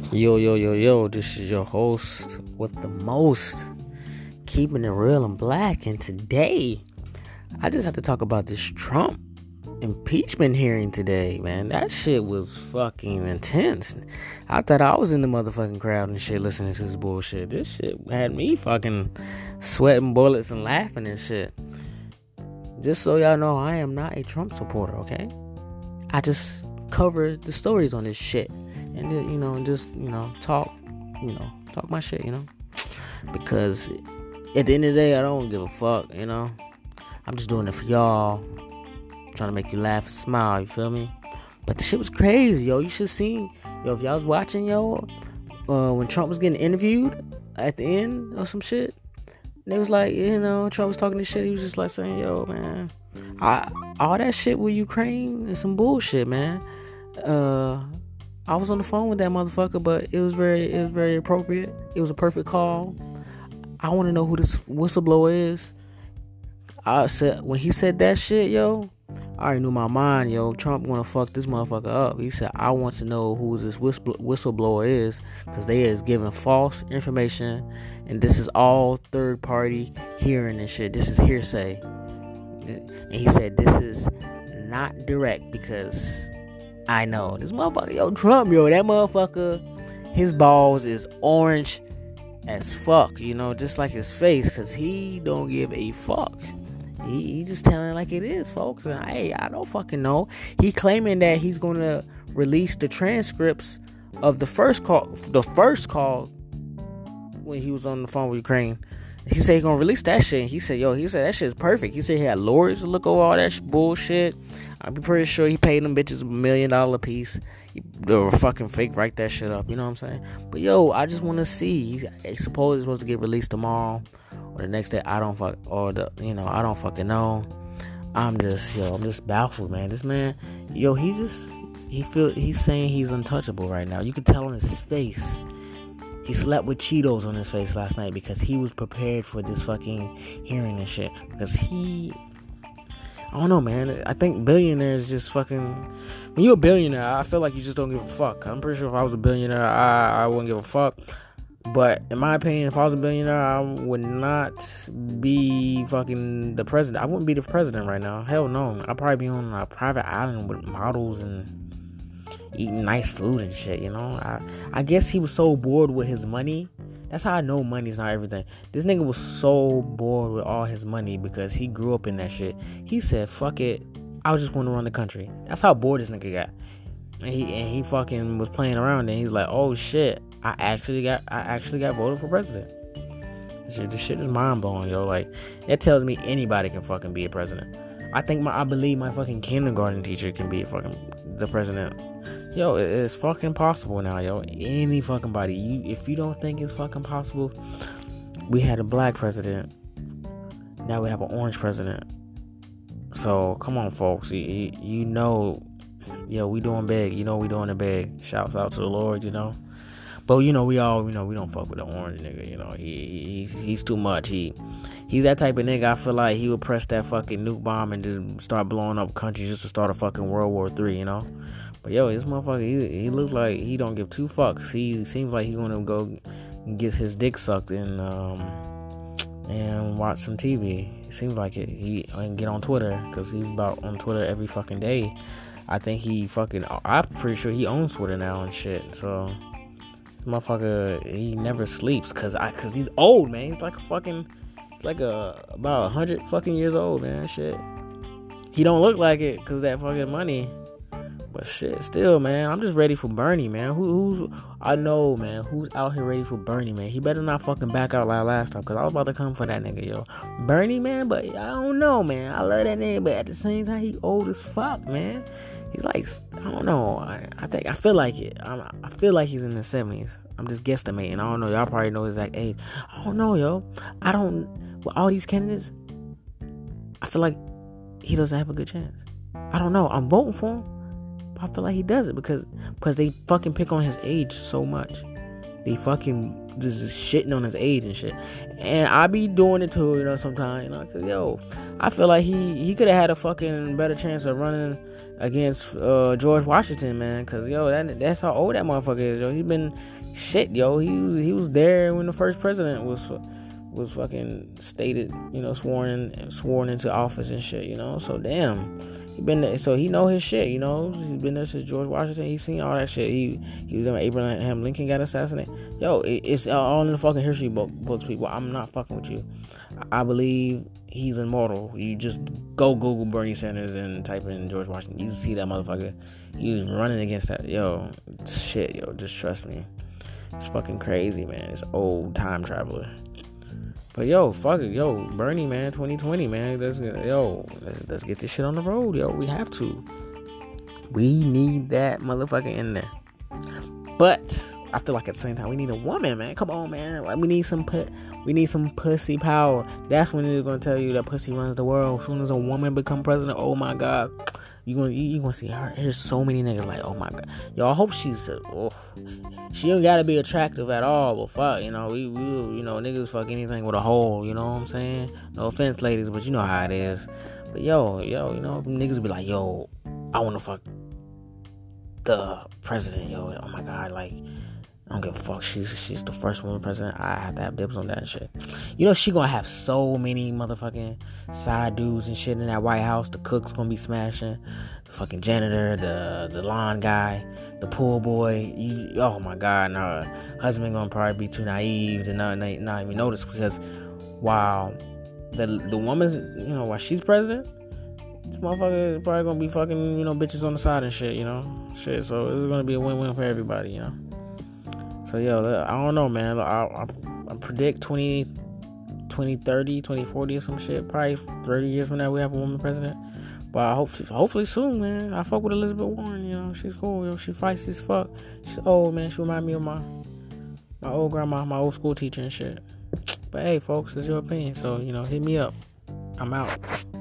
Yo, yo, yo, yo, this is your host with the most, keeping it real and black. And today, I just have to talk about this Trump impeachment hearing today, man. That shit was fucking intense. I thought I was in the motherfucking crowd and shit listening to this bullshit. This shit had me fucking sweating bullets and laughing and shit. Just so y'all know, I am not a Trump supporter, okay? I just cover the stories on this shit. And just talk my shit, because at the end of the day, I don't give a fuck, I'm just doing it for y'all, trying to make you laugh and smile, you feel me? But the shit was crazy, yo. You should see, if y'all was watching, when Trump was getting interviewed at the end or some shit, and it was like, Trump was talking this shit, he was just like saying, yo, man, all that shit with Ukraine is some bullshit, man. I was on the phone with that motherfucker, but it was very appropriate. It was a perfect call. I want to know who this whistleblower is. I said, when he said that shit, yo, I already knew in my mind, Trump gonna fuck this motherfucker up. He said, I want to know who this whistleblower is, because they is giving false information, and this is all third party hearing and shit. This is hearsay. And he said, this is not direct, because I know this motherfucker, Trump, that motherfucker, his balls is orange as fuck, just like his face, because he don't give a fuck. He just telling it like it is, folks. And hey, I don't fucking know. He claiming that he's gonna release the transcripts of the first call when he was on the phone with Ukraine. He said he gonna release that shit. And he said that shit is perfect. He said he had lawyers to look over all that bullshit. I'm pretty sure he paid them bitches $1 million a piece. They were fucking fake, write that shit up. You know what I'm saying? But I just want to see. He's supposed to get released tomorrow or the next day. I don't fucking know. I'm just baffled, man. This man, he's saying he's untouchable right now. You can tell on his face. He slept with Cheetos on his face last night because he was prepared for this fucking hearing and shit. Because I don't know, man. I think billionaires just fucking... When you're a billionaire, I feel like you just don't give a fuck. I'm pretty sure if I was a billionaire, I wouldn't give a fuck. But in my opinion, if I was a billionaire, I would not be fucking the president. I wouldn't be the president right now. Hell no. I'd probably be on a private island with models and eating nice food and shit, I guess he was so bored with his money. That's how I know money's not everything. This nigga was so bored with all his money because he grew up in that shit. He said, fuck it, I was just going to run the country. That's how bored this nigga got. And he fucking was playing around, and he's like, oh shit, I actually got voted for president. This shit is mind blowing, yo. Like, that tells me anybody can fucking be a president. I believe my fucking kindergarten teacher can be the president. Yo, it's fucking possible now, yo. Any fucking body. If you don't think it's fucking possible, we had a black president. Now we have an orange president. So, come on, folks. We doing big. We doing it big. Shouts out to the Lord, But, we don't fuck with the orange nigga, He's too much. He's that type of nigga, I feel like he would press that fucking nuke bomb and just start blowing up countries just to start a fucking World War III, But this motherfucker, he looks like he don't give two fucks. He seems like he gonna go get his dick sucked and watch some TV. It seems like it. And get on Twitter, because he's about on Twitter every fucking day. I'm pretty sure he owns Twitter now and shit. So this motherfucker, he never sleeps cause he's old, man. He's like about 100 fucking years old, man. Shit. He don't look like it cause that fucking money. But shit, still, man, I'm just ready for Bernie, man. Who's out here ready for Bernie, man? He better not fucking back out like last time, because I was about to come for that nigga, yo. Bernie, man, but I don't know, man. I love that nigga, but at the same time, he old as fuck, man. He's like, I don't know. I feel like it. I feel like he's in the 70s. I'm just guesstimating. I don't know. Y'all probably know his exact age. I don't know, yo. With all these candidates, I feel like he doesn't have a good chance. I don't know. I'm voting for him. I feel like he does it because they fucking pick on his age so much. They fucking just shitting on his age and shit. And I be doing it too, sometimes, cause I feel like he could have had a fucking better chance of running against George Washington, man. Cause that's how old that motherfucker is, yo. shit, yo, he was there when the first president was fucking stated, sworn into office and shit, so damn, he been there, so he know his shit, he's been there since George Washington. He's seen all that shit. He was there when Abraham Lincoln got assassinated. Yo, it's all in the fucking history books, people. I'm not fucking with you. I believe he's immortal. You just go Google Bernie Sanders and type in George Washington. You see that motherfucker. He was running against that. Yo, shit, yo, just trust me. It's fucking crazy, man. It's old time traveler. But yo, fuck it, yo, Bernie, man, 2020, man. Let's get this shit on the road, yo. We have to. We need that motherfucker in there. But I feel like at the same time we need a woman, man. Come on, man. We need some pussy power. That's when they're gonna tell you that pussy runs the world. As soon as a woman become president, oh my god, you gonna see her. There's so many niggas like, oh my god, yo. I hope she don't gotta be attractive at all, but fuck, we niggas fuck anything with a hole. You know what I'm saying? No offense, ladies, but you know how it is. But yo, niggas be like, yo, I wanna fuck the president, yo. Oh my god, like, I don't give a fuck. She's the first woman president. I have to have dibs on that shit. She gonna have so many motherfucking side dudes and shit in that White House. The cook's gonna be smashing. The fucking janitor, the lawn guy, the pool boy. Oh my god, no. Husband gonna probably be too naive to not even notice, because while the woman's, while she's president, this motherfucker is probably gonna be fucking, bitches on the side and shit, shit. So it's gonna be a win-win for everybody, So, yo, I don't know, man. I predict 2030, 2040 or some shit. Probably 30 years from now we have a woman president. But hopefully soon, man. I fuck with Elizabeth Warren, she's cool, She fights as fuck. She's old, man. She remind me of my old grandma, my old school teacher and shit. But hey, folks, it's your opinion. So, hit me up. I'm out.